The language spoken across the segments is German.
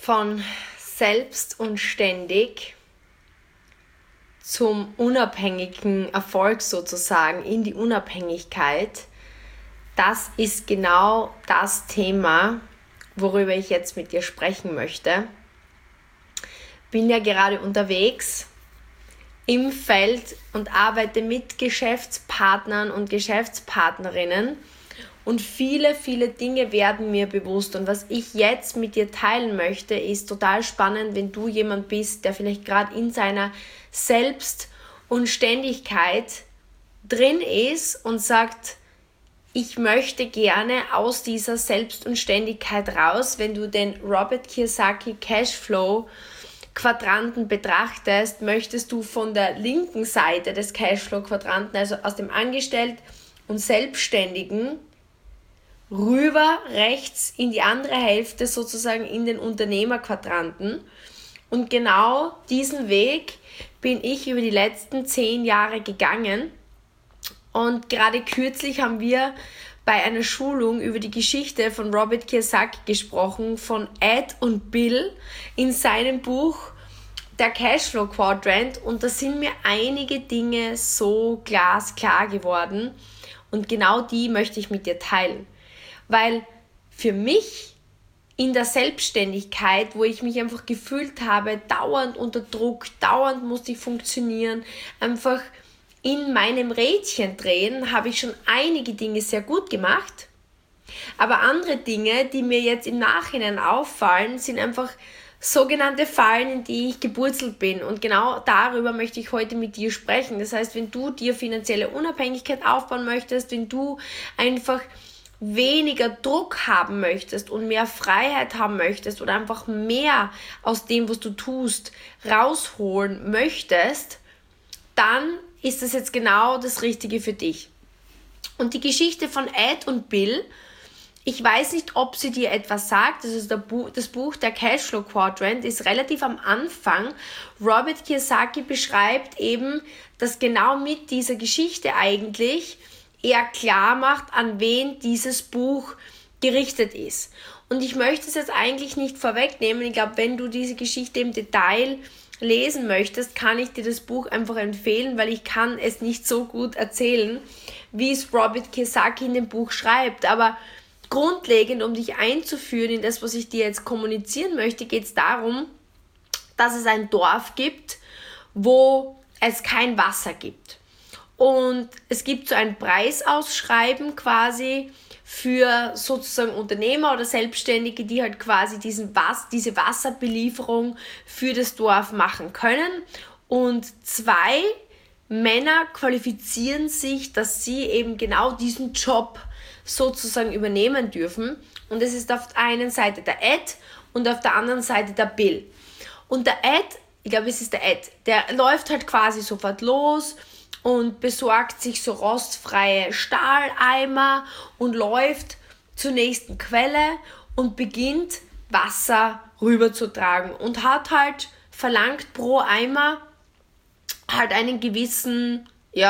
von selbst und ständig zum unabhängigen Erfolg sozusagen, in die Unabhängigkeit, das ist genau das Thema, worüber ich jetzt mit dir sprechen möchte. Bin ja gerade unterwegs im Feld und arbeite mit Geschäftspartnern und Geschäftspartnerinnen und viele, viele Dinge werden mir bewusst. Und was ich jetzt mit dir teilen möchte, ist total spannend, wenn du jemand bist, der vielleicht gerade in seiner Selbst- und Ständigkeit drin ist und sagt, ich möchte gerne aus dieser Selbst- und Ständigkeit raus. Wenn du den Robert Kiyosaki Cashflow Quadranten betrachtest, möchtest du von der linken Seite des Cashflow Quadranten, also aus dem Angestellten und Selbstständigen, rüber rechts in die andere Hälfte, sozusagen in den Unternehmerquadranten. Und genau diesen Weg bin ich über die letzten 10 Jahre gegangen. Und gerade kürzlich haben wir bei einer Schulung über die Geschichte von Robert Kiyosaki gesprochen, von Ed und Bill in seinem Buch Der Cashflow Quadrant. Und da sind mir einige Dinge so glasklar geworden. Und genau die möchte ich mit dir teilen. Weil für mich in der Selbstständigkeit, wo ich mich einfach gefühlt habe, dauernd unter Druck, dauernd musste ich funktionieren, einfach in meinem Rädchen drehen, habe ich schon einige Dinge sehr gut gemacht. Aber andere Dinge, die mir jetzt im Nachhinein auffallen, sind einfach sogenannte Fallen, in die ich gepurzelt bin. Und genau darüber möchte ich heute mit dir sprechen. Das heißt, wenn du dir finanzielle Unabhängigkeit aufbauen möchtest, wenn du einfach weniger Druck haben möchtest und mehr Freiheit haben möchtest oder einfach mehr aus dem, was du tust, rausholen möchtest, dann ist das jetzt genau das Richtige für dich. Und die Geschichte von Ed und Bill, ich weiß nicht, ob sie dir etwas sagt. Das ist das Buch Der Cashflow Quadrant, ist relativ am Anfang. Robert Kiyosaki beschreibt eben, dass genau mit dieser Geschichte eigentlich er klar macht, an wen dieses Buch gerichtet ist. Und ich möchte es jetzt eigentlich nicht vorwegnehmen. Ich glaube, wenn du diese Geschichte im Detail lesen möchtest, kann ich dir das Buch einfach empfehlen, weil ich kann es nicht so gut erzählen, wie es Robert Kiyosaki in dem Buch schreibt. Aber grundlegend, um dich einzuführen in das, was ich dir jetzt kommunizieren möchte, geht es darum, dass es ein Dorf gibt, wo es kein Wasser gibt. Und es gibt so ein Preisausschreiben quasi für sozusagen Unternehmer oder Selbstständige, die halt quasi diese Wasserbelieferung für das Dorf machen können. Und 2 Männer qualifizieren sich, dass sie eben genau diesen Job sozusagen übernehmen dürfen. Und es ist auf der einen Seite der Ed und auf der anderen Seite der Bill. Und der Ed, ich glaube es ist der Ed, der läuft halt quasi sofort los und besorgt sich so rostfreie Stahleimer und läuft zur nächsten Quelle und beginnt Wasser rüberzutragen und hat halt verlangt pro Eimer halt ein gewisses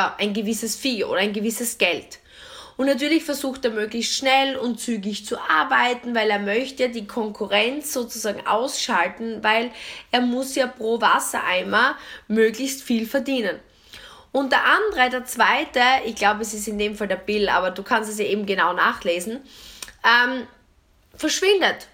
Fee oder ein gewisses Geld. Und natürlich versucht er möglichst schnell und zügig zu arbeiten, weil er möchte die Konkurrenz sozusagen ausschalten, weil er muss ja pro Wassereimer möglichst viel verdienen. Und der andere, der zweite, ich glaube es ist in dem Fall der Bill, aber du kannst es ja eben genau nachlesen, verschwindet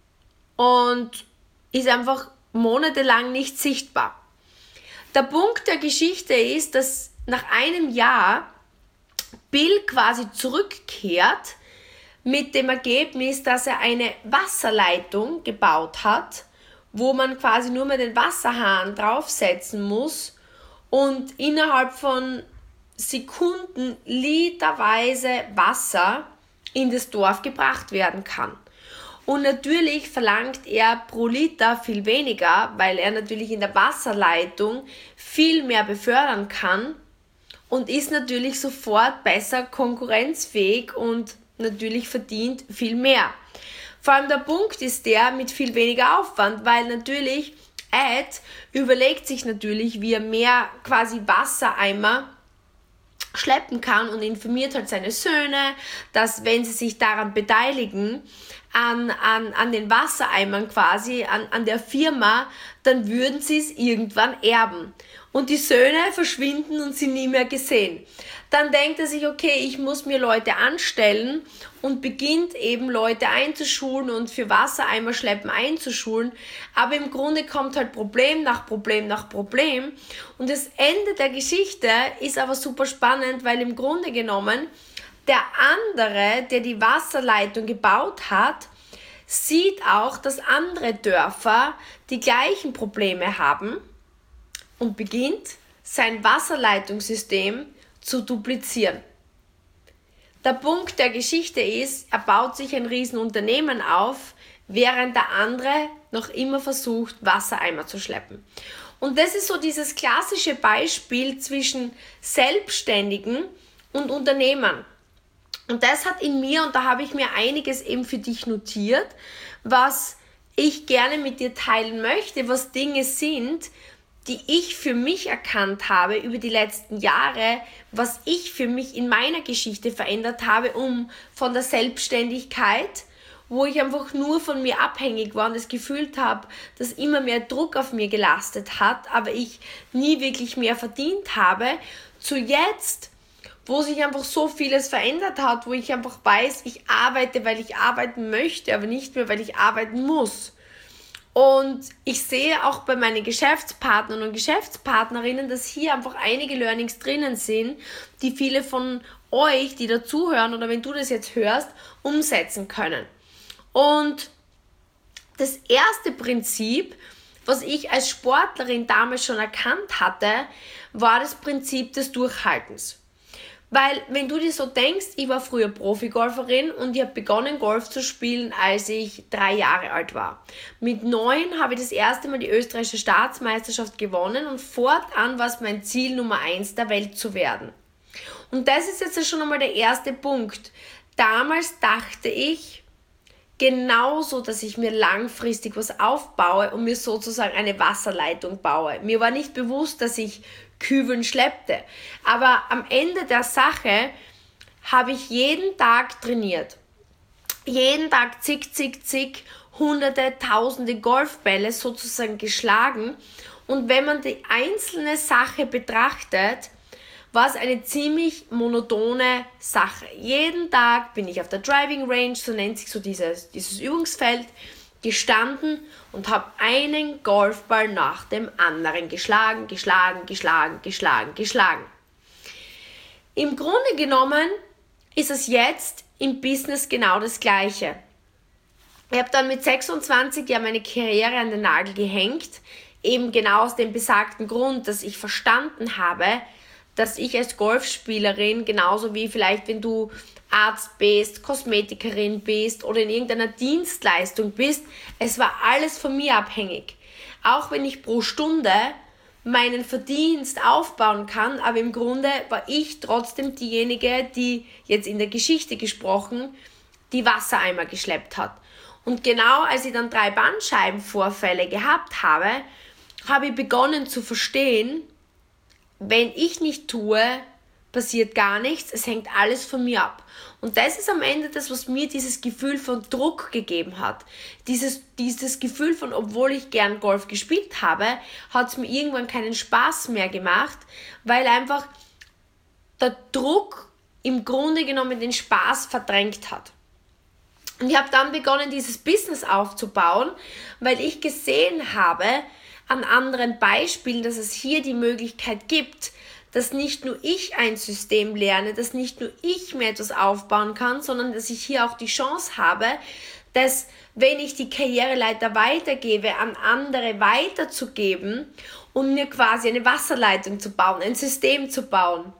und ist einfach monatelang nicht sichtbar. Der Punkt der Geschichte ist, dass nach einem Jahr Bill quasi zurückkehrt mit dem Ergebnis, dass er eine Wasserleitung gebaut hat, wo man quasi nur mehr den Wasserhahn draufsetzen muss und innerhalb von Sekunden literweise Wasser in das Dorf gebracht werden kann. Und natürlich verlangt er pro Liter viel weniger, weil er natürlich in der Wasserleitung viel mehr befördern kann und ist natürlich sofort besser konkurrenzfähig und natürlich verdient viel mehr. Vor allem der Punkt ist der mit viel weniger Aufwand, weil natürlich Ed überlegt sich natürlich, wie er mehr quasi Wassereimer schleppen kann und informiert halt seine Söhne, dass wenn sie sich daran beteiligen, an den Wassereimern quasi, an der Firma, dann würden sie es irgendwann erben. Und die Söhne verschwinden und sind nie mehr gesehen. Dann denkt er sich, okay, ich muss mir Leute anstellen und beginnt eben Leute einzuschulen und für Wassereimer schleppen einzuschulen. Aber im Grunde kommt halt Problem nach Problem nach Problem. Und das Ende der Geschichte ist aber super spannend, weil im Grunde genommen der andere, der die Wasserleitung gebaut hat, sieht auch, dass andere Dörfer die gleichen Probleme haben und beginnt sein Wasserleitungssystem zu duplizieren. Der Punkt der Geschichte ist, er baut sich ein Riesenunternehmen auf, während der andere noch immer versucht, Wassereimer zu schleppen. Und das ist so dieses klassische Beispiel zwischen Selbstständigen und Unternehmern. Und das hat in mir, und da habe ich mir einiges eben für dich notiert, was ich gerne mit dir teilen möchte, was Dinge sind, die ich für mich erkannt habe über die letzten Jahre, was ich für mich in meiner Geschichte verändert habe, um von der Selbstständigkeit, wo ich einfach nur von mir abhängig war und das gefühlt habe, dass immer mehr Druck auf mir gelastet hat, aber ich nie wirklich mehr verdient habe, zu jetzt, wo sich einfach so vieles verändert hat, wo ich einfach weiß, ich arbeite, weil ich arbeiten möchte, aber nicht mehr, weil ich arbeiten muss. Und ich sehe auch bei meinen Geschäftspartnern und Geschäftspartnerinnen, dass hier einfach einige Learnings drinnen sind, die viele von euch, die dazuhören oder wenn du das jetzt hörst, umsetzen können. Und das erste Prinzip, was ich als Sportlerin damals schon erkannt hatte, war das Prinzip des Durchhaltens. Weil, wenn du dir so denkst, ich war früher Profigolferin und ich habe begonnen, Golf zu spielen, als ich 3 Jahre alt war. Mit 9 habe ich das erste Mal die österreichische Staatsmeisterschaft gewonnen und fortan war es mein Ziel, Nummer 1 der Welt zu werden. Und das ist jetzt schon einmal der erste Punkt. Damals dachte ich genauso, dass ich mir langfristig was aufbaue und mir sozusagen eine Wasserleitung baue. Mir war nicht bewusst, dass ich Kübeln schleppte. Aber am Ende der Sache habe ich jeden Tag trainiert. Jeden Tag zig, hunderte, tausende Golfbälle sozusagen geschlagen. Und wenn man die einzelne Sache betrachtet, war es eine ziemlich monotone Sache. Jeden Tag bin ich auf der Driving Range, so nennt sich so dieses Übungsfeld, gestanden und habe einen Golfball nach dem anderen geschlagen. Im Grunde genommen ist es jetzt im Business genau das Gleiche. Ich habe dann mit 26 Jahren meine Karriere an den Nagel gehängt, eben genau aus dem besagten Grund, dass ich verstanden habe, dass ich als Golfspielerin, genauso wie vielleicht wenn du Arzt bist, Kosmetikerin bist oder in irgendeiner Dienstleistung bist, es war alles von mir abhängig. Auch wenn ich pro Stunde meinen Verdienst aufbauen kann, aber im Grunde war ich trotzdem diejenige, die jetzt in der Geschichte gesprochen, die Wassereimer geschleppt hat. Und genau als ich dann 3 Bandscheibenvorfälle gehabt habe, habe ich begonnen zu verstehen, wenn ich nicht tue, passiert gar nichts, es hängt alles von mir ab. Und das ist am Ende das, was mir dieses Gefühl von Druck gegeben hat. Dieses Gefühl von, obwohl ich gern Golf gespielt habe, hat es mir irgendwann keinen Spaß mehr gemacht, weil einfach der Druck im Grunde genommen den Spaß verdrängt hat. Und ich habe dann begonnen, dieses Business aufzubauen, weil ich gesehen habe, an anderen Beispielen, dass es hier die Möglichkeit gibt, dass nicht nur ich ein System lerne, dass nicht nur ich mir etwas aufbauen kann, sondern dass ich hier auch die Chance habe, dass wenn ich die Karriereleiter weitergebe, an andere weiterzugeben und mir quasi eine Wasserleitung zu bauen, ein System zu bauen.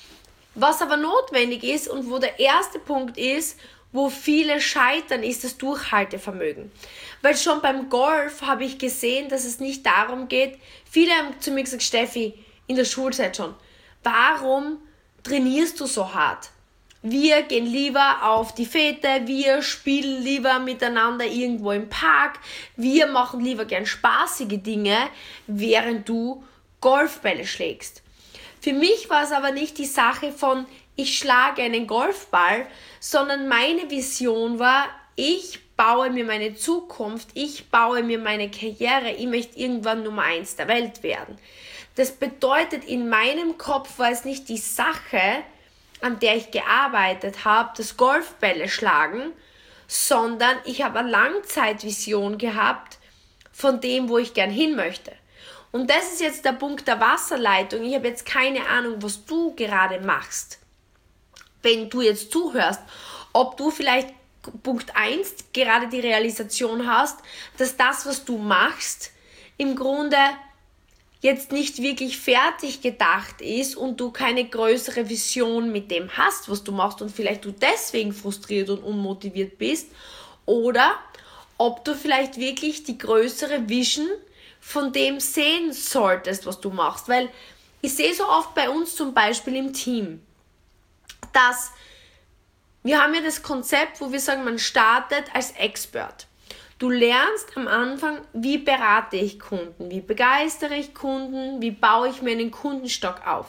Was aber notwendig ist und wo der erste Punkt ist, wo viele scheitern, ist das Durchhaltevermögen. Weil schon beim Golf habe ich gesehen, dass es nicht darum geht, viele haben zu mir gesagt, Steffi, in der Schulzeit schon, warum trainierst du so hart? Wir gehen lieber auf die Fete, wir spielen lieber miteinander irgendwo im Park, wir machen lieber gern spaßige Dinge, während du Golfbälle schlägst. Für mich war es aber nicht die Sache von, ich schlage einen Golfball, sondern meine Vision war, ich baue mir meine Zukunft, ich baue mir meine Karriere, ich möchte irgendwann Nummer 1 der Welt werden. Das bedeutet, in meinem Kopf war es nicht die Sache, an der ich gearbeitet habe, das Golfbälle schlagen, sondern ich habe eine Langzeitvision gehabt von dem, wo ich gern hin möchte. Und das ist jetzt der Punkt der Wasserleitung. Ich habe jetzt keine Ahnung, was du gerade machst, wenn du jetzt zuhörst, ob du vielleicht Punkt 1 gerade die Realisation hast, dass das, was du machst, im Grunde jetzt nicht wirklich fertig gedacht ist und du keine größere Vision mit dem hast, was du machst und vielleicht du deswegen frustriert und unmotiviert bist, oder ob du vielleicht wirklich die größere Vision von dem sehen solltest, was du machst. Weil ich sehe so oft bei uns zum Beispiel im Team, dass wir haben ja das Konzept, wo wir sagen, man startet als Expert. Du lernst am Anfang, wie berate ich Kunden, wie begeistere ich Kunden, wie baue ich mir einen Kundenstock auf.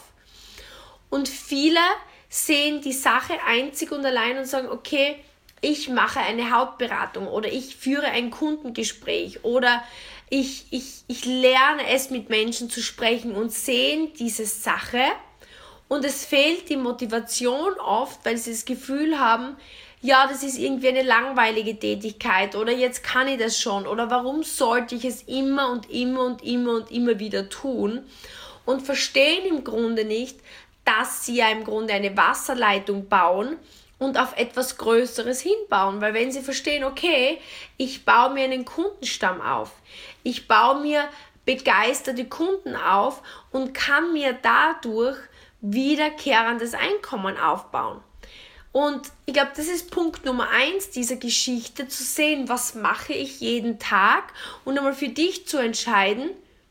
Und viele sehen die Sache einzig und allein und sagen, okay, ich mache eine Hauptberatung oder ich führe ein Kundengespräch oder ich lerne es, mit Menschen zu sprechen und sehen diese Sache. Und es fehlt die Motivation oft, weil sie das Gefühl haben, ja, das ist irgendwie eine langweilige Tätigkeit oder jetzt kann ich das schon oder warum sollte ich es immer und immer und immer und immer wieder tun und verstehen im Grunde nicht, dass sie ja im Grunde eine Wasserleitung bauen und auf etwas Größeres hinbauen, weil wenn sie verstehen, okay, ich baue mir einen Kundenstamm auf, ich baue mir begeisterte Kunden auf und kann mir dadurch wiederkehrendes Einkommen aufbauen. Und ich glaube, das ist Punkt Nummer 1 dieser Geschichte, zu sehen, was mache ich jeden Tag und einmal für dich zu entscheiden,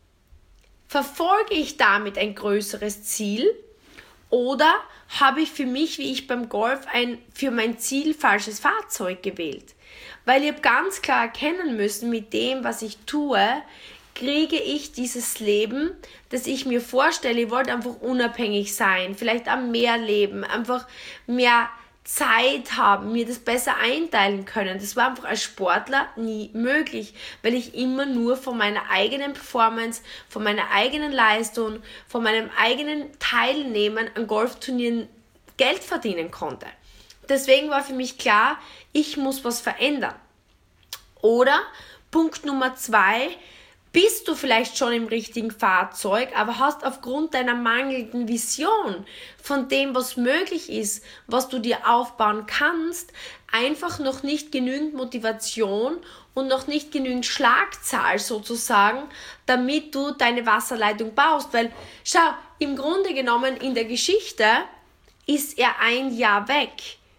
verfolge ich damit ein größeres Ziel oder habe ich für mich, wie ich beim Golf, ein für mein Ziel falsches Fahrzeug gewählt. Weil ich habe ganz klar erkennen müssen, mit dem, was ich tue, kriege ich dieses Leben, das ich mir vorstelle. Ich wollte einfach unabhängig sein, vielleicht am Meer leben, einfach mehr Zeit haben, mir das besser einteilen können. Das war einfach als Sportler nie möglich, weil ich immer nur von meiner eigenen Performance, von meiner eigenen Leistung, von meinem eigenen Teilnehmen an Golfturnieren Geld verdienen konnte. Deswegen war für mich klar, ich muss was verändern. Oder Punkt Nummer 2, bist du vielleicht schon im richtigen Fahrzeug, aber hast aufgrund deiner mangelnden Vision von dem, was möglich ist, was du dir aufbauen kannst, einfach noch nicht genügend Motivation und noch nicht genügend Schlagzahl sozusagen, damit du deine Wasserleitung baust. Weil, schau, im Grunde genommen in der Geschichte ist er ein Jahr weg.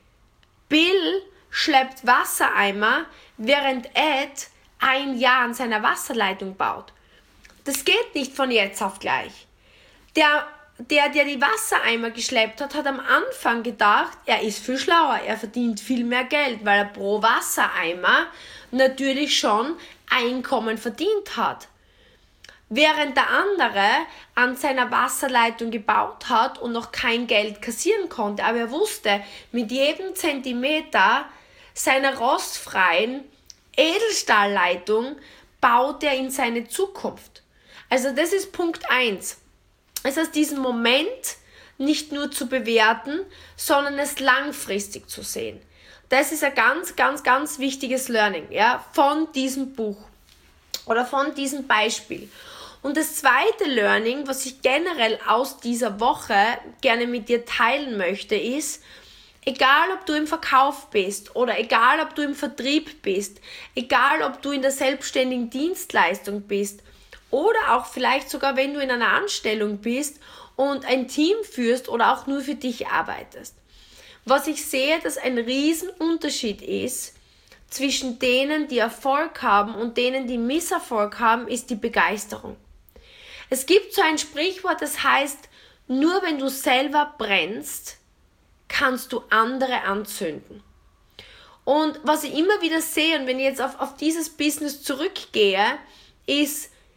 Bill schleppt Wassereimer, während Ed ein Jahr an seiner Wasserleitung baut. Das geht nicht von jetzt auf gleich. Der die Wassereimer geschleppt hat, hat am Anfang gedacht, er ist viel schlauer, er verdient viel mehr Geld, weil er pro Wassereimer natürlich schon Einkommen verdient hat. Während der andere an seiner Wasserleitung gebaut hat und noch kein Geld kassieren konnte. Aber er wusste, mit jedem Zentimeter seiner rostfreien Edelstahlleitung baut er in seine Zukunft. Also das ist Punkt 1. Es heißt, diesen Moment nicht nur zu bewerten, sondern es langfristig zu sehen. Das ist ein ganz, ganz, ganz wichtiges Learning, ja, von diesem Buch oder von diesem Beispiel. Und das zweite Learning, was ich generell aus dieser Woche gerne mit dir teilen möchte, ist, egal ob du im Verkauf bist oder egal ob du im Vertrieb bist, egal ob du in der selbstständigen Dienstleistung bist oder auch vielleicht sogar wenn du in einer Anstellung bist und ein Team führst oder auch nur für dich arbeitest. Was ich sehe, dass ein Riesenunterschied ist zwischen denen, die Erfolg haben und denen, die Misserfolg haben, ist die Begeisterung. Es gibt so ein Sprichwort, das heißt, nur wenn du selber brennst, kannst du andere anzünden. Und was ich immer wieder sehe, und wenn ich jetzt auf dieses Business zurückgehe, ist,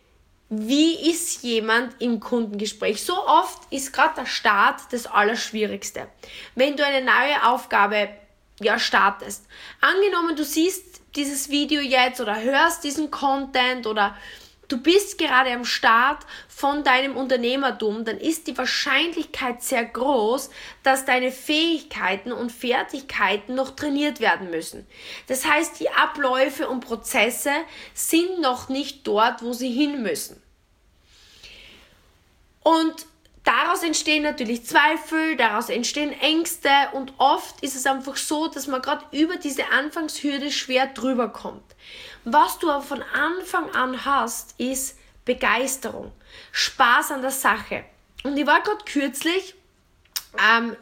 wie ist jemand im Kundengespräch? So oft ist gerade der Start das Allerschwierigste. Wenn du eine neue Aufgabe startest. Angenommen, du siehst dieses Video jetzt oder hörst diesen Content oder du bist gerade am Start von deinem Unternehmertum, dann ist die Wahrscheinlichkeit sehr groß, dass deine Fähigkeiten und Fertigkeiten noch trainiert werden müssen. Das heißt, die Abläufe und Prozesse sind noch nicht dort, wo sie hin müssen. Und daraus entstehen natürlich Zweifel, daraus entstehen Ängste und oft ist es einfach so, dass man gerade über diese Anfangshürde schwer drüber kommt. Was du aber von Anfang an hast, ist Begeisterung, Spaß an der Sache. Und ich war gerade kürzlich am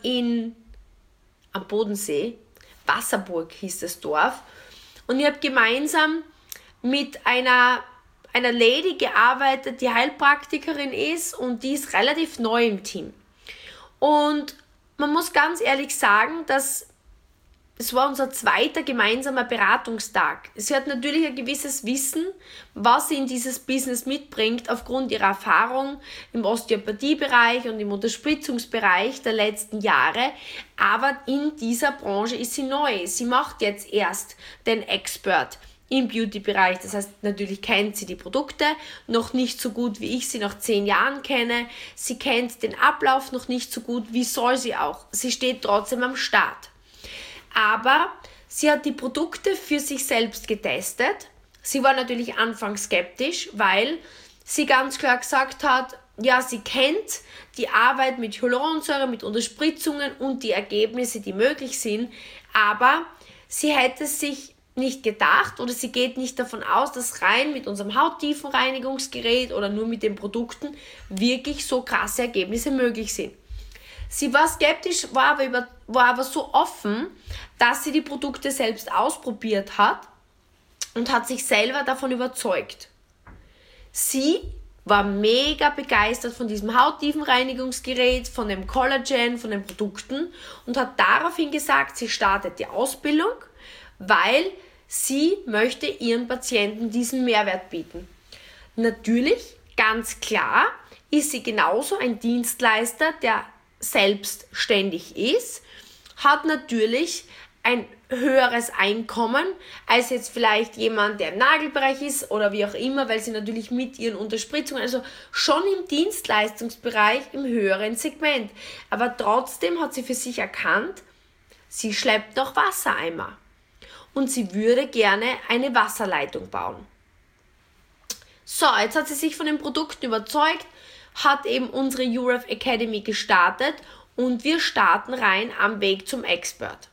Bodensee, Wasserburg hieß das Dorf, und ich habe gemeinsam mit einer Lady gearbeitet, die Heilpraktikerin ist und die ist relativ neu im Team. Und man muss ganz ehrlich sagen, dass es war unser zweiter gemeinsamer Beratungstag. Sie hat natürlich ein gewisses Wissen, was sie in dieses Business mitbringt, aufgrund ihrer Erfahrung im Osteopathiebereich und im Unterspritzungsbereich der letzten Jahre. Aber in dieser Branche ist sie neu. Sie macht jetzt erst den Expert im Beauty-Bereich. Das heißt, natürlich kennt sie die Produkte noch nicht so gut, wie ich sie nach 10 Jahren kenne. Sie kennt den Ablauf noch nicht so gut, wie soll sie auch. Sie steht trotzdem am Start. Aber sie hat die Produkte für sich selbst getestet. Sie war natürlich anfangs skeptisch, weil sie ganz klar gesagt hat, ja, sie kennt die Arbeit mit Hyaluronsäure, mit Unterspritzungen und die Ergebnisse, die möglich sind, aber sie hätte sich nicht gedacht oder sie geht nicht davon aus, dass rein mit unserem Hauttiefenreinigungsgerät oder nur mit den Produkten wirklich so krasse Ergebnisse möglich sind. Sie war skeptisch, war aber so offen, dass sie die Produkte selbst ausprobiert hat und hat sich selber davon überzeugt. Sie war mega begeistert von diesem Hauttiefenreinigungsgerät, von dem Collagen, von den Produkten und hat daraufhin gesagt, sie startet die Ausbildung, weil sie möchte ihren Patienten diesen Mehrwert bieten. Natürlich, ganz klar, ist sie genauso ein Dienstleister, der selbstständig ist, hat natürlich ein höheres Einkommen als jetzt vielleicht jemand, der im Nagelbereich ist oder wie auch immer, weil sie natürlich mit ihren Unterspritzungen, also schon im Dienstleistungsbereich im höheren Segment. Aber trotzdem hat sie für sich erkannt, sie schleppt noch Wassereimer und sie würde gerne eine Wasserleitung bauen. So, jetzt hat sie sich von den Produkten überzeugt, hat eben unsere UREF Academy gestartet und wir starten rein am Weg zum Expert.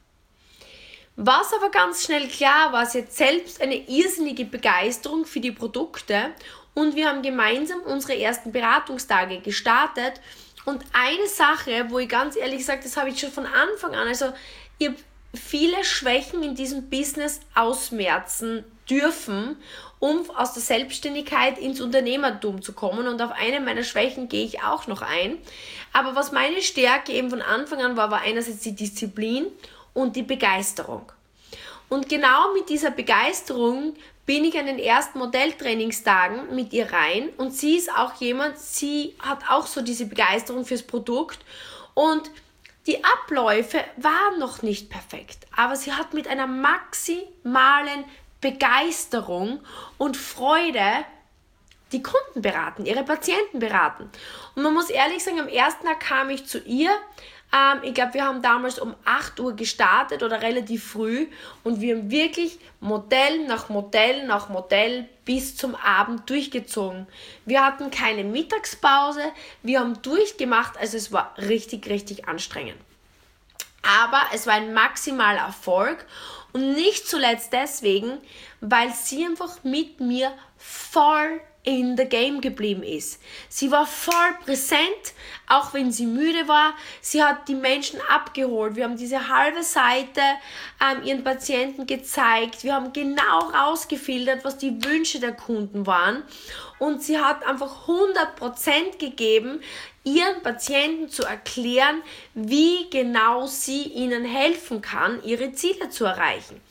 Was aber ganz schnell klar war, sie hat selbst eine irrsinnige Begeisterung für die Produkte und wir haben gemeinsam unsere ersten Beratungstage gestartet und eine Sache, wo ich ganz ehrlich sage, das habe ich schon von Anfang an, also ich habe viele Schwächen in diesem Business ausmerzen dürfen, um aus der Selbstständigkeit ins Unternehmertum zu kommen und auf eine meiner Schwächen gehe ich auch noch ein. Aber was meine Stärke eben von Anfang an war einerseits die Disziplin und die Begeisterung. Und genau mit dieser Begeisterung bin ich an den ersten Modelltrainingstagen mit ihr rein und sie ist auch jemand, sie hat auch so diese Begeisterung fürs Produkt und die Abläufe waren noch nicht perfekt, aber sie hat mit einer maximalen Begeisterung und Freude die Kunden beraten, ihre Patienten beraten. Und man muss ehrlich sagen, am ersten Tag kam ich zu ihr. Ich glaube, wir haben damals um 8 Uhr gestartet oder relativ früh und wir haben wirklich Modell nach Modell nach Modell bis zum Abend durchgezogen. Wir hatten keine Mittagspause, wir haben durchgemacht, also es war richtig, richtig anstrengend. Aber es war ein maximaler Erfolg und nicht zuletzt deswegen, weil sie einfach mit mir voll in the game geblieben ist. Sie war voll präsent, auch wenn sie müde war. Sie hat die Menschen abgeholt. Wir haben diese halbe Seite ihren Patienten gezeigt. Wir haben genau rausgefiltert, was die Wünsche der Kunden waren. Und sie hat einfach 100% gegeben, ihren Patienten zu erklären, wie genau sie ihnen helfen kann, ihre Ziele zu erreichen.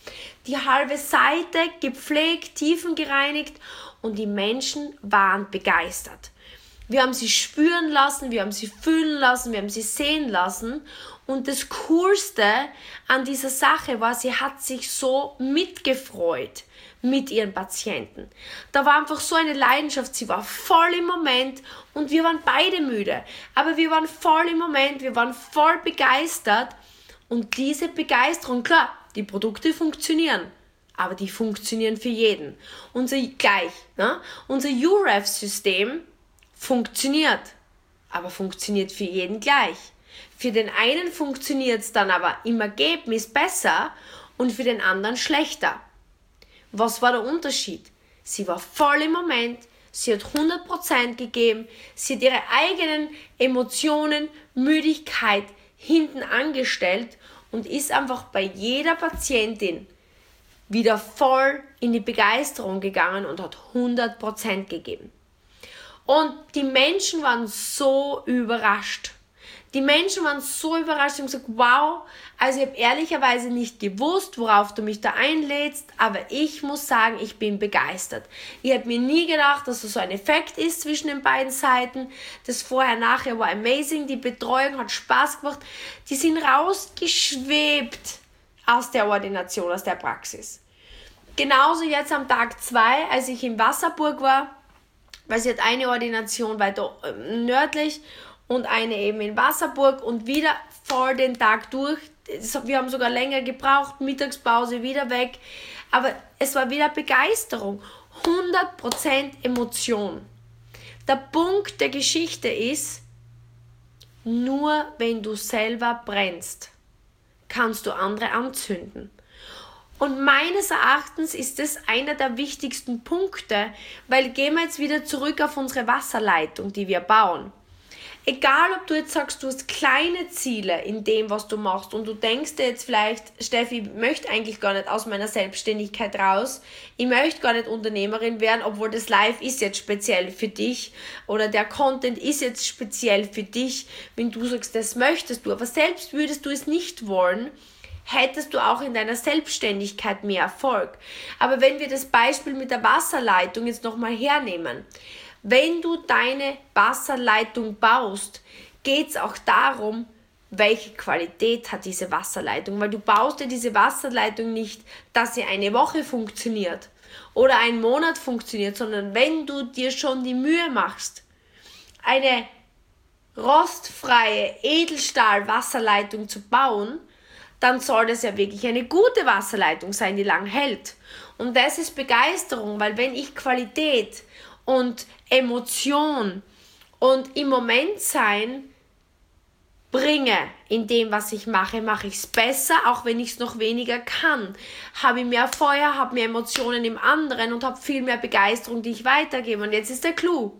die halbe Seite gepflegt, tiefengereinigt und die Menschen waren begeistert. Wir haben sie spüren lassen, wir haben sie fühlen lassen, wir haben sie sehen lassen. Und das Coolste an dieser Sache war, sie hat sich so mitgefreut mit ihren Patienten. Da war einfach so eine Leidenschaft, sie war voll im Moment und wir waren beide müde. Aber wir waren voll im Moment, wir waren voll begeistert. Und diese Begeisterung, klar, die Produkte funktionieren, aber die funktionieren für jeden. Unser UREF-System funktioniert, aber funktioniert für jeden gleich. Für den einen funktioniert es dann aber im Ergebnis besser und für den anderen schlechter. Was war der Unterschied? Sie war voll im Moment, sie hat 100% gegeben, sie hat ihre eigenen Emotionen, Müdigkeit hinten angestellt und ist einfach bei jeder Patientin wieder voll in die Begeisterung gegangen und hat 100% gegeben. Und die Menschen waren so überrascht. Die Menschen waren so überrascht und gesagt, wow, also ich habe ehrlicherweise nicht gewusst, worauf du mich da einlädst, aber ich muss sagen, ich bin begeistert. Ich habe mir nie gedacht, dass das so ein Effekt ist zwischen den beiden Seiten. Das Vorher-Nachher war amazing, die Betreuung hat Spaß gemacht. Die sind rausgeschwebt aus der Ordination, aus der Praxis. Genauso jetzt am Tag 2, als ich in Wasserburg war, weil sie hat eine Ordination weiter nördlich und eine eben in Wasserburg und wieder voll den Tag durch. Wir haben sogar länger gebraucht, Mittagspause wieder weg, aber es war wieder Begeisterung, 100% Emotion. Der Punkt der Geschichte ist, nur wenn du selber brennst, kannst du andere anzünden. Und meines Erachtens ist das einer der wichtigsten Punkte, weil gehen wir jetzt wieder zurück auf unsere Wasserleitung, die wir bauen. Egal, ob du jetzt sagst, du hast kleine Ziele in dem, was du machst und du denkst dir jetzt vielleicht, Steffi, ich möchte eigentlich gar nicht aus meiner Selbstständigkeit raus, ich möchte gar nicht Unternehmerin werden, obwohl das Live ist jetzt speziell für dich oder der Content ist jetzt speziell für dich, wenn du sagst, das möchtest du, aber selbst würdest du es nicht wollen, hättest du auch in deiner Selbstständigkeit mehr Erfolg. Aber wenn wir das Beispiel mit der Wasserleitung jetzt nochmal hernehmen, wenn du deine Wasserleitung baust, geht es auch darum, welche Qualität hat diese Wasserleitung, weil du baust dir diese Wasserleitung nicht, dass sie eine Woche funktioniert oder einen Monat funktioniert, sondern wenn du dir schon die Mühe machst, eine rostfreie Edelstahl-Wasserleitung zu bauen, dann soll das ja wirklich eine gute Wasserleitung sein, die lang hält. Und das ist Begeisterung, weil wenn ich Qualität und Emotion und im Moment sein bringe in dem, was ich mache, mache ich es besser, auch wenn ich es noch weniger kann. Habe ich mehr Feuer, habe mehr Emotionen im anderen und habe viel mehr Begeisterung, die ich weitergebe. Und jetzt ist der Clou.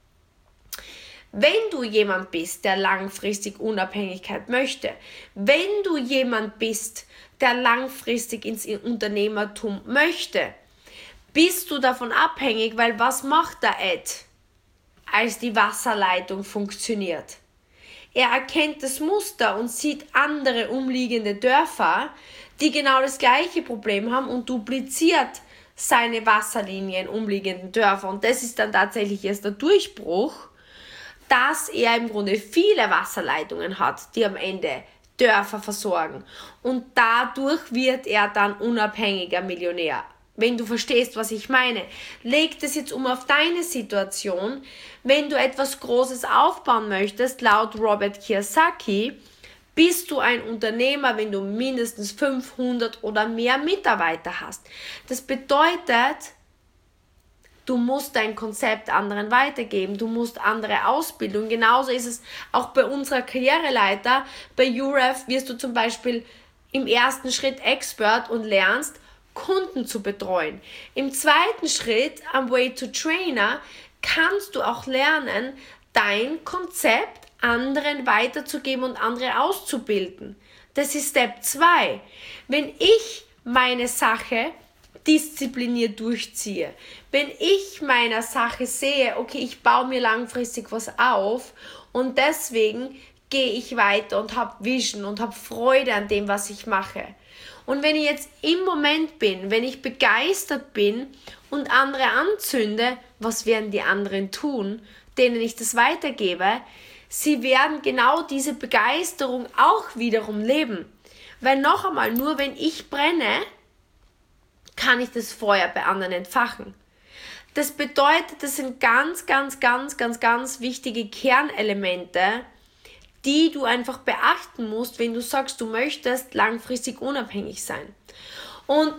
Wenn du jemand bist, der langfristig Unabhängigkeit möchte, wenn du jemand bist, der langfristig ins Unternehmertum möchte, bist du davon abhängig, weil was macht der Ed, als die Wasserleitung funktioniert? Er erkennt das Muster und sieht andere umliegende Dörfer, die genau das gleiche Problem haben und dupliziert seine Wasserlinie in umliegenden Dörfern. Und das ist dann tatsächlich erst der Durchbruch, dass er im Grunde viele Wasserleitungen hat, die am Ende Dörfer versorgen. Und dadurch wird er dann unabhängiger Millionär. Wenn du verstehst, was ich meine, leg das jetzt um auf deine Situation. Wenn du etwas Großes aufbauen möchtest, laut Robert Kiyosaki, bist du ein Unternehmer, wenn du mindestens 500 oder mehr Mitarbeiter hast. Das bedeutet, du musst dein Konzept anderen weitergeben, du musst andere Ausbildung. Genauso ist es auch bei unserer Karriereleiter. Bei UREF wirst du zum Beispiel im ersten Schritt Expert und lernst, Kunden zu betreuen. Im zweiten Schritt, am Way to Trainer, kannst du auch lernen, dein Konzept anderen weiterzugeben und andere auszubilden. Das ist Step 2. Wenn ich meine Sache diszipliniert durchziehe, wenn ich meiner Sache sehe, okay, ich baue mir langfristig was auf und deswegen gehe ich weiter und habe Vision und habe Freude an dem, was ich mache. Und wenn ich jetzt im Moment bin, wenn ich begeistert bin und andere anzünde, was werden die anderen tun, denen ich das weitergebe? Sie werden genau diese Begeisterung auch wiederum leben. Weil noch einmal, nur wenn ich brenne, kann ich das Feuer bei anderen entfachen. Das bedeutet, das sind ganz wichtige Kernelemente, die du einfach beachten musst, wenn du sagst, du möchtest langfristig unabhängig sein. Und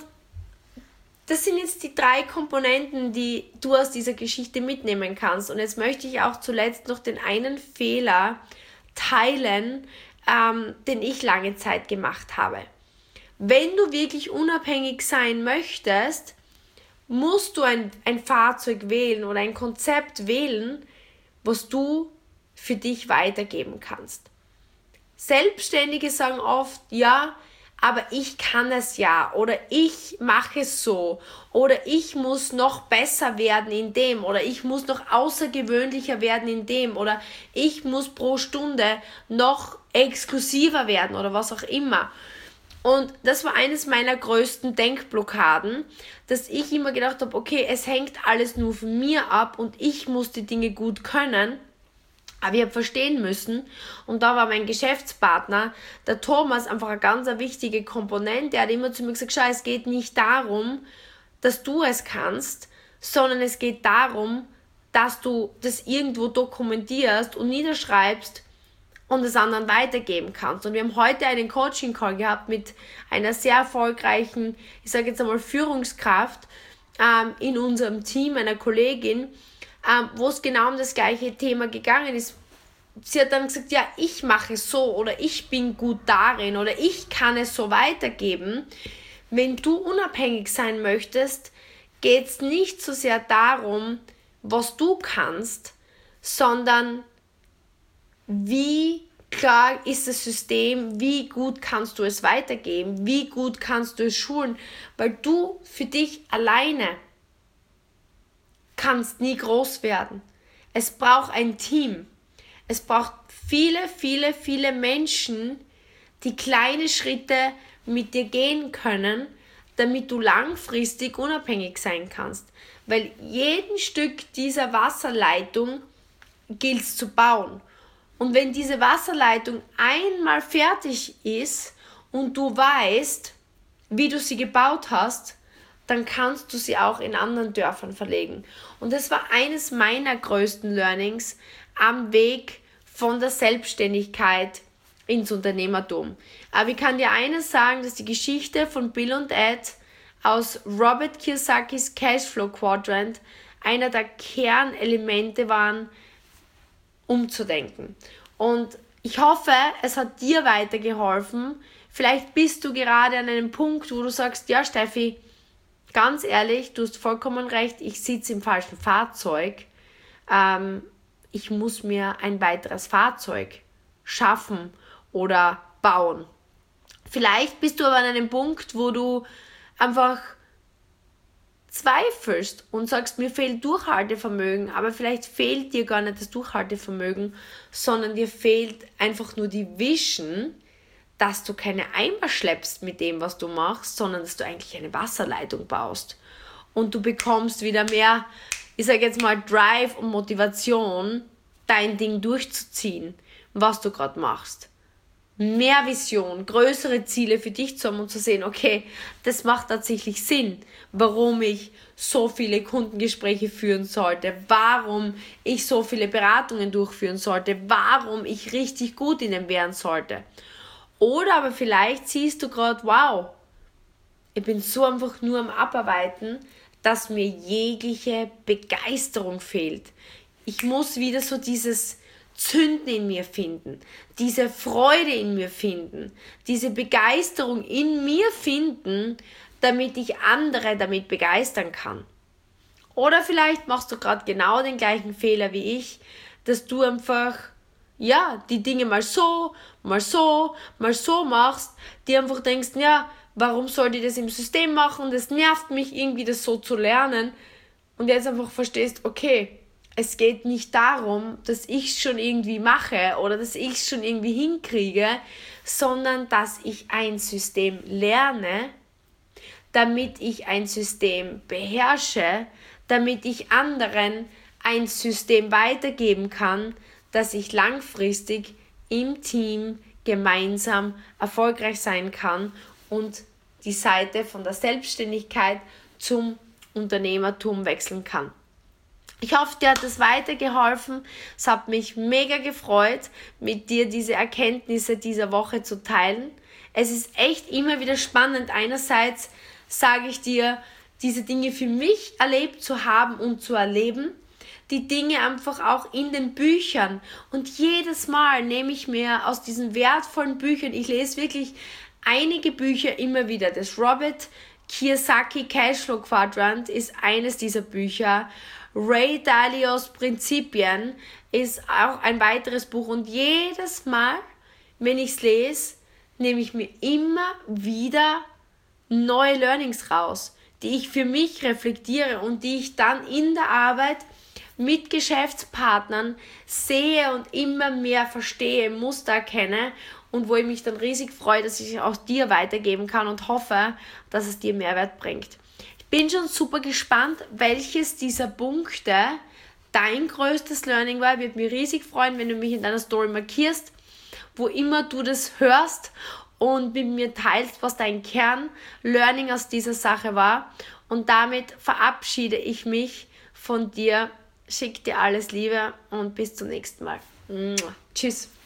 das sind jetzt die 3 Komponenten, die du aus dieser Geschichte mitnehmen kannst. Und jetzt möchte ich auch zuletzt noch den einen Fehler teilen, den ich lange Zeit gemacht habe. Wenn du wirklich unabhängig sein möchtest, musst du ein Fahrzeug wählen oder ein Konzept wählen, was du für dich weitergeben kannst. Selbstständige sagen oft, ja, aber ich kann es ja oder ich mache es so oder ich muss noch besser werden in dem oder ich muss noch außergewöhnlicher werden in dem oder ich muss pro Stunde noch exklusiver werden oder was auch immer. Und das war eines meiner größten Denkblockaden, dass ich immer gedacht habe, okay, es hängt alles nur von mir ab und ich muss die Dinge gut können. Aber ich habe verstehen müssen, und da war mein Geschäftspartner, der Thomas, einfach eine ganz wichtige Komponente. Er hat immer zu mir gesagt, schau, es geht nicht darum, dass du es kannst, sondern es geht darum, dass du das irgendwo dokumentierst und niederschreibst und es anderen weitergeben kannst. Und wir haben heute einen Coaching-Call gehabt mit einer sehr erfolgreichen, ich sage jetzt einmal Führungskraft in unserem Team, einer Kollegin, wo es genau um das gleiche Thema gegangen ist. Sie hat dann gesagt, ja, ich mache es so oder ich bin gut darin oder ich kann es so weitergeben. Wenn du unabhängig sein möchtest, geht es nicht so sehr darum, was du kannst, sondern wie klar ist das System, wie gut kannst du es weitergeben, wie gut kannst du es schulen, weil du für dich alleine kannst nie groß werden. Es braucht ein Team. Es braucht viele Menschen, die kleine Schritte mit dir gehen können, damit du langfristig unabhängig sein kannst. Weil jeden Stück dieser Wasserleitung gilt es zu bauen. Und wenn diese Wasserleitung einmal fertig ist und du weißt, wie du sie gebaut hast, dann kannst du sie auch in anderen Dörfern verlegen. Und das war eines meiner größten Learnings am Weg von der Selbstständigkeit ins Unternehmertum. Aber ich kann dir eines sagen, dass die Geschichte von Bill und Ed aus Robert Kiyosakis Cashflow Quadrant einer der Kernelemente waren, umzudenken. Und ich hoffe, es hat dir weitergeholfen. Vielleicht bist du gerade an einem Punkt, wo du sagst, ja Steffi, ganz ehrlich, du hast vollkommen recht, ich sitze im falschen Fahrzeug. Ich muss mir ein weiteres Fahrzeug schaffen oder bauen. Vielleicht bist du aber an einem Punkt, wo du einfach zweifelst und sagst, mir fehlt Durchhaltevermögen, aber vielleicht fehlt dir gar nicht das Durchhaltevermögen, sondern dir fehlt einfach nur die Vision, dass du keine Eimer schleppst mit dem, was du machst, sondern dass du eigentlich eine Wasserleitung baust. Und du bekommst wieder mehr, ich sage jetzt mal, Drive und Motivation, dein Ding durchzuziehen, was du gerade machst. Mehr Vision, größere Ziele für dich zu haben und zu sehen, okay, das macht tatsächlich Sinn, warum ich so viele Kundengespräche führen sollte, warum ich so viele Beratungen durchführen sollte, warum ich richtig gut in dem werden sollte. Oder aber vielleicht siehst du gerade, wow, ich bin so einfach nur am Abarbeiten, dass mir jegliche Begeisterung fehlt. Ich muss wieder so dieses Zünden in mir finden, diese Freude in mir finden, diese Begeisterung in mir finden, damit ich andere damit begeistern kann. Oder vielleicht machst du gerade genau den gleichen Fehler wie ich, dass du einfach die Dinge mal so machst, die einfach denkst, ja, warum soll ich das im System machen, das nervt mich irgendwie, das so zu lernen, und jetzt einfach verstehst, okay, es geht nicht darum, dass ich es schon irgendwie mache oder dass ich es schon irgendwie hinkriege, sondern dass ich ein System lerne, damit ich ein System beherrsche, damit ich anderen ein System weitergeben kann, dass ich langfristig im Team gemeinsam erfolgreich sein kann und die Seite von der Selbstständigkeit zum Unternehmertum wechseln kann. Ich hoffe, dir hat es weitergeholfen. Es hat mich mega gefreut, mit dir diese Erkenntnisse dieser Woche zu teilen. Es ist echt immer wieder spannend. Einerseits sage ich dir, diese Dinge für mich erlebt zu haben und zu erleben. Die Dinge einfach auch in den Büchern. Und jedes Mal nehme ich mir aus diesen wertvollen Büchern, ich lese wirklich einige Bücher immer wieder. Das Robert Kiyosaki Cashflow Quadrant ist eines dieser Bücher. Ray Dalios Prinzipien ist auch ein weiteres Buch. Und jedes Mal, wenn ich es lese, nehme ich mir immer wieder neue Learnings raus, die ich für mich reflektiere und die ich dann in der Arbeit mit Geschäftspartnern sehe und immer mehr verstehe, Muster erkenne und wo ich mich dann riesig freue, dass ich es auch dir weitergeben kann und hoffe, dass es dir Mehrwert bringt. Ich bin schon super gespannt, welches dieser Punkte dein größtes Learning war. Würde mich riesig freuen, wenn du mich in deiner Story markierst, wo immer du das hörst und mit mir teilst, was dein Kern-Learning aus dieser Sache war. Und damit verabschiede ich mich von dir. Schick dir alles Liebe und bis zum nächsten Mal. Tschüss.